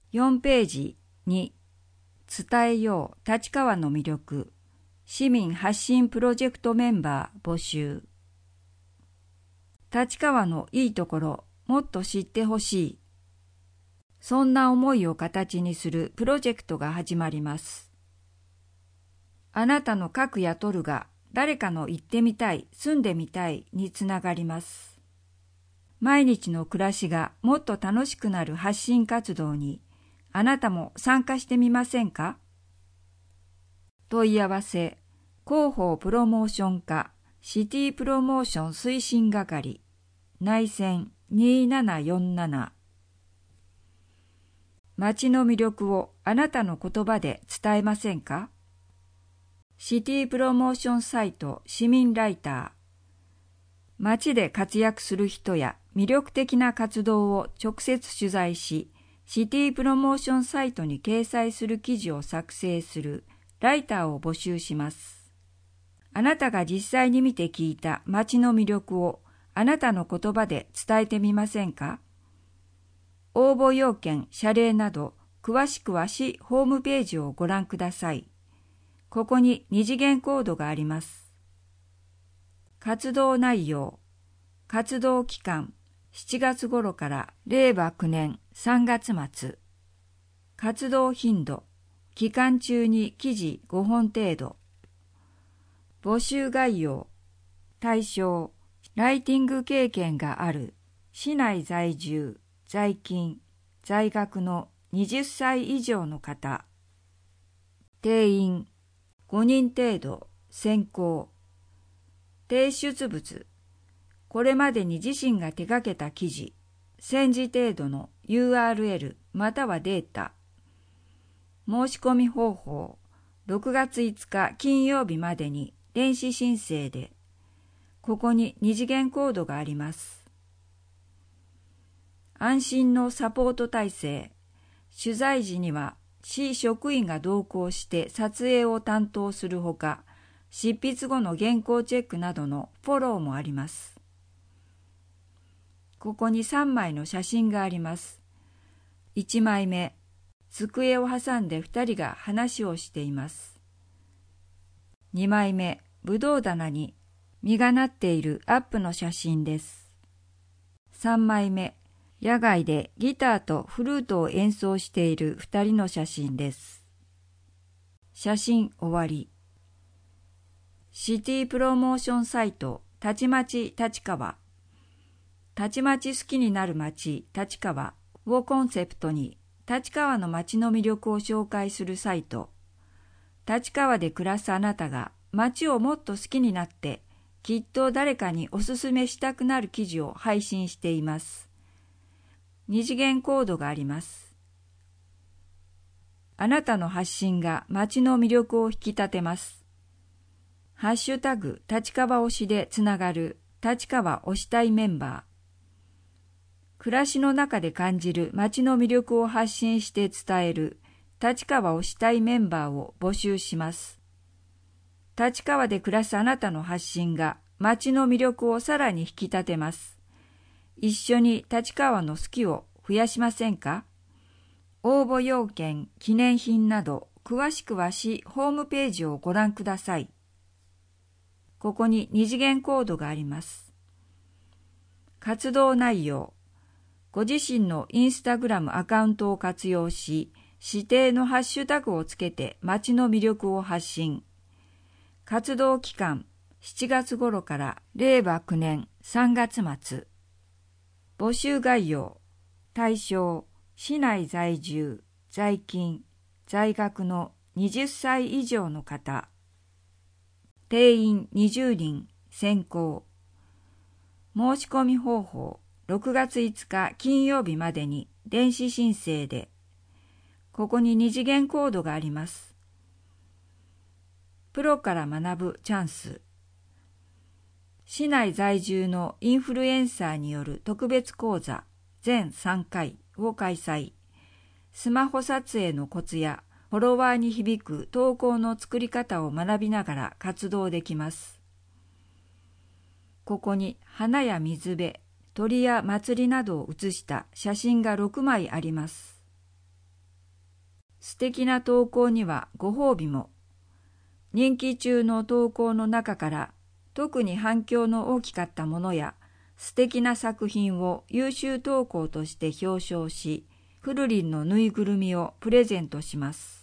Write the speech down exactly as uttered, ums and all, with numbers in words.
よんページに伝えよう立川の魅力市民発信プロジェクトメンバー募集。立川のいいところもっと知ってほしい。そんな思いを形にするプロジェクトが始まります。あなたの書くや撮るが誰かの行ってみたい、住んでみたいにつながります。毎日の暮らしがもっと楽しくなる発信活動にあなたも参加してみませんか？問い合わせ、広報プロモーション課、シティプロモーション推進係、内線にーななよんなな。街の魅力をあなたの言葉で伝えませんか？シティプロモーションサイト市民ライター。街で活躍する人や魅力的な活動を直接取材し、シティプロモーションサイトに掲載する記事を作成するライターを募集します。あなたが実際に見て聞いた街の魅力をあなたの言葉で伝えてみませんか？応募要件、謝礼など詳しくは市ホームページをご覧ください。ここに二次元コードがあります。活動内容、活動期間、しちがつ頃かられいわきゅうねんさんがつ末。活動頻度、期間中に記事ごほん程度。募集概要、対象、ライティング経験がある、市内在住、在勤、在学のはたち以上の方。定員、ごにん程度、選考。提出物、これまでに自身が手掛けた記事、せんじ程度の ユーアールエル またはデータ。申し込み方法、ろくがついつか金曜日までに電子申請で、ここに二次元コードがあります。安心のサポート体制、取材時には市職員が同行して撮影を担当するほか、執筆後の原稿チェックなどのフォローもあります。ここにさんまいの写真があります。いちまいめ、机を挟んでふたりが話をしています。にまいめ、ぶどう棚に実がなっているアップの写真です。さんまいめ、野外でギターとフルートを演奏しているふたりの写真です。写真終わり。シティプロモーションサイト、たちまち立川。たちまち好きになる街、立川をコンセプトに、立川の街の魅力を紹介するサイト。立川で暮らすあなたが街をもっと好きになって、きっと誰かにおすすめしたくなる記事を配信しています。二次元コードがあります。あなたの発信が街の魅力を引き立てます。ハッシュタグ立川推しでつながる立川推したいメンバー。暮らしの中で感じる街の魅力を発信して伝える立川推したいメンバーを募集します。立川で暮らすあなたの発信が街の魅力をさらに引き立てます。一緒に立川の好きを増やしませんか？応募要件、記念品など詳しくは市ホームページをご覧ください。ここに二次元コードがあります。活動内容、ご自身のインスタグラムアカウントを活用し、指定のハッシュタグをつけて街の魅力を発信。活動期間、しちがつ頃かられいわきゅうねんさんがつ末。募集概要、対象、市内在住、在勤、在学のはたち以上の方。定員にじゅうにん、選考。申し込み方法、ろくがついつか金曜日までに電子申請で、ここに二次元コードがあります。プロから学ぶチャンス。市内在住のインフルエンサーによる特別講座全さんかいを開催。スマホ撮影のコツやフォロワーに響く投稿の作り方を学びながら活動できます。ここに花や水辺、鳥や祭りなどを写した写真がろくまいあります。 素敵な投稿にはご褒美も。任期中の投稿の中から特に反響の大きかったものや素敵な作品を優秀投稿として表彰し、くるりんのぬいぐるみをプレゼントします。